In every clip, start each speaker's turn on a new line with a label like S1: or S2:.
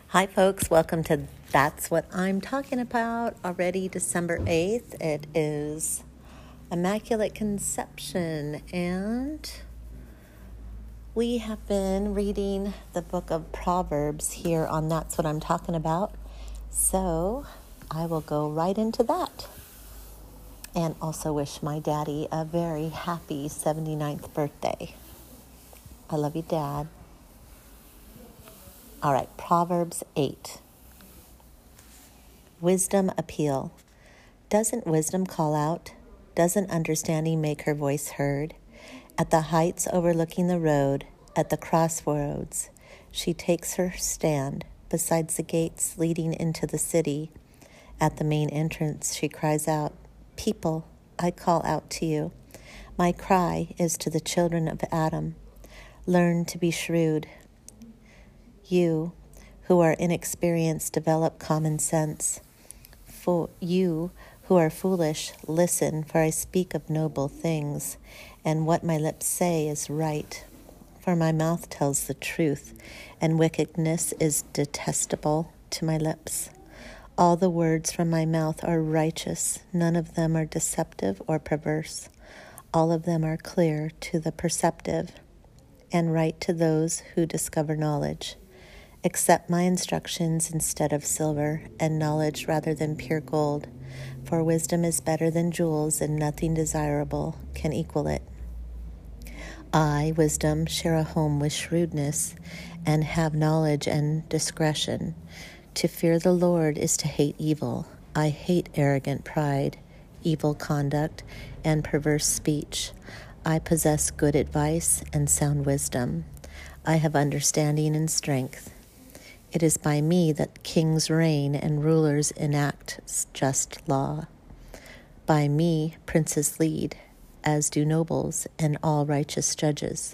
S1: Hi, folks. Welcome to That's What I'm Talking About. Already December 8th. It is Immaculate Conception, and we have been reading the book of Proverbs here on That's What I'm Talking About. So I will go right into that. And also wish my daddy a very happy 79th birthday. I love you, Dad. All right, Proverbs 8. Wisdom appeal. Doesn't wisdom call out? Doesn't understanding make her voice heard? At the heights overlooking the road, at the crossroads, she takes her stand besides the gates leading into the city. At the main entrance, she cries out, "People, I call out to you. My cry is to the children of Adam. Learn to be shrewd. You, who are inexperienced, develop common sense. For you who are foolish, listen, for I speak of noble things, and what my lips say is right. For my mouth tells the truth, and wickedness is detestable to my lips. All the words from my mouth are righteous, none of them are deceptive or perverse. All of them are clear to the perceptive, and right to those who discover knowledge. Accept my instructions instead of silver, and knowledge rather than pure gold. For wisdom is better than jewels, and nothing desirable can equal it. I, wisdom, share a home with shrewdness, and have knowledge and discretion. To fear the Lord is to hate evil. I hate arrogant pride, evil conduct, and perverse speech. I possess good advice and sound wisdom. I have understanding and strength. It is by me that kings reign and rulers enact just law. By me princes lead, as do nobles and all righteous judges.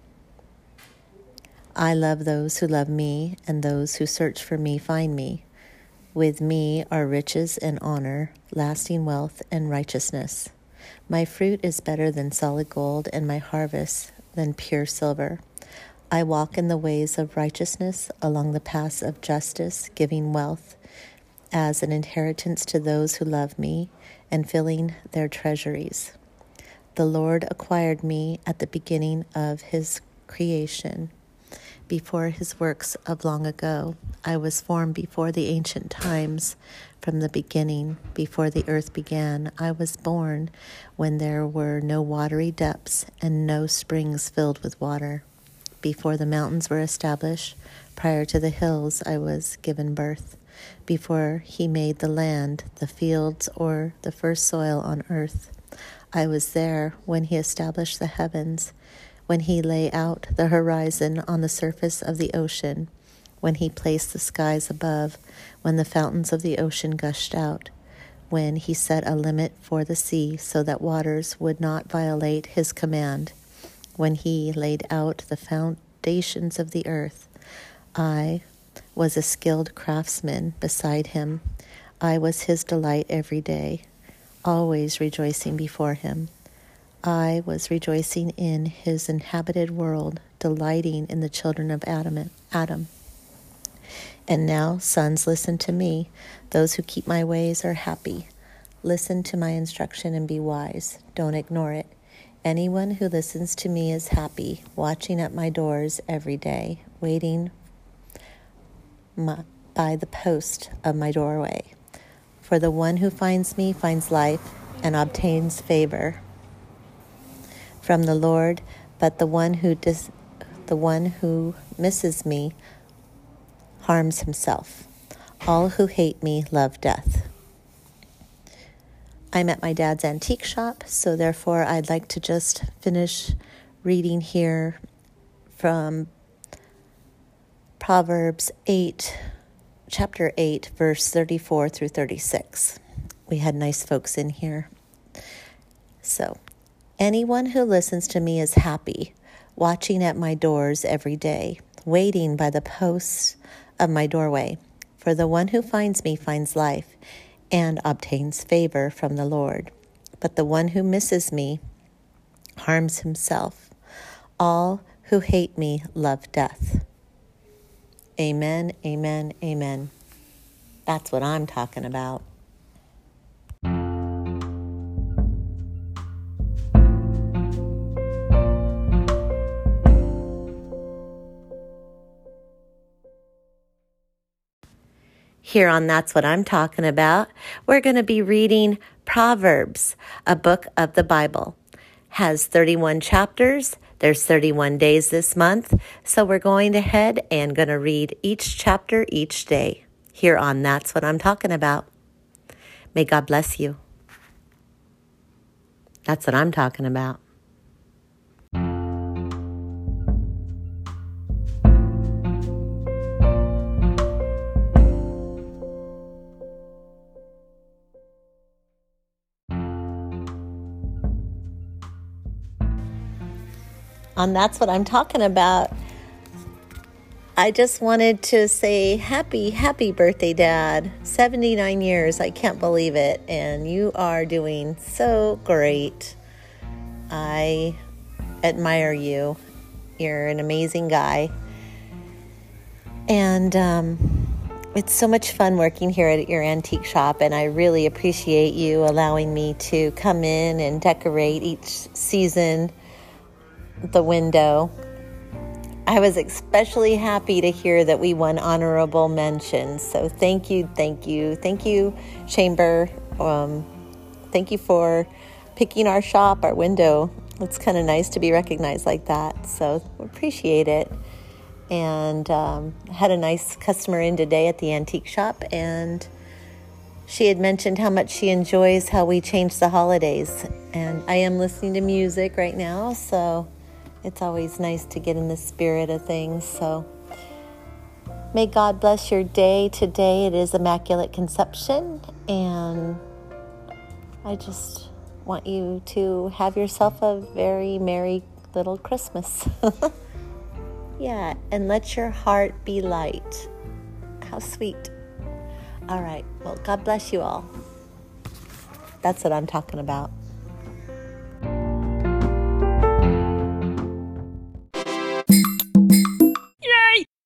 S1: I love those who love me, and those who search for me find me. With me are riches and honor, lasting wealth and righteousness. My fruit is better than solid gold, and my harvest than pure silver. I walk in the ways of righteousness along the paths of justice, giving wealth as an inheritance to those who love me and filling their treasuries. The Lord acquired me at the beginning of his creation. Before his works of long ago, I was formed before the ancient times. From the beginning, before the earth began, I was born when there were no watery depths and no springs filled with water. Before the mountains were established, prior to the hills, I was given birth. Before he made the land, the fields, or the first soil on earth, I was there when he established the heavens, when he lay out the horizon on the surface of the ocean, when he placed the skies above, when the fountains of the ocean gushed out, when he set a limit for the sea so that waters would not violate his command, when he laid out the foundations of the earth. I was a skilled craftsman beside him. I was his delight every day, always rejoicing before him. I was rejoicing in his inhabited world, delighting in the children of Adam. And now, sons, listen to me. Those who keep my ways are happy. Listen to my instruction and be wise. Don't ignore it. Anyone who listens to me is happy, watching at my doors every day, waiting by the post of my doorway. For the one who finds me finds life and obtains favor from the Lord, but the one who misses me harms himself. All who hate me love death. I'm at my dad's antique shop, so therefore I'd like to just finish reading here from Proverbs 8, chapter 8, verse 34 through 36. We had nice folks in here. So, anyone who listens to me is happy, watching at my doors every day, waiting by the posts of my doorway. For the one who finds me finds life and obtains favor from the Lord. But the one who misses me harms himself. All who hate me love death. Amen, amen, amen. That's what I'm talking about. Here on That's What I'm Talking About, we're going to be reading Proverbs, a book of the Bible. Has 31 chapters. There's 31 days this month, so we're going ahead and going to read each chapter each day. Here on That's What I'm Talking About. May God bless you. That's what I'm talking about. On That's What I'm Talking About, I just wanted to say happy birthday, Dad. 79 years. I can't believe it. And you are doing so great. I admire you. You're an amazing guy. And it's so much fun working here at your antique shop. And I really appreciate you allowing me to come in and decorate each season the window. I was especially happy to hear that we won honorable mentions. So thank you, Chamber. Thank you for picking our shop, our window. It's kind of nice to be recognized like that. So appreciate it. And had a nice customer in today at the antique shop, and she had mentioned how much she enjoys how we change the holidays. And I am listening to music right now, so it's always nice to get in the spirit of things. So may God bless your day today. It is Immaculate Conception, and I just want you to have yourself a very merry little Christmas. Yeah, and let your heart be light. How sweet. All right, well, God bless you all. That's what I'm talking about.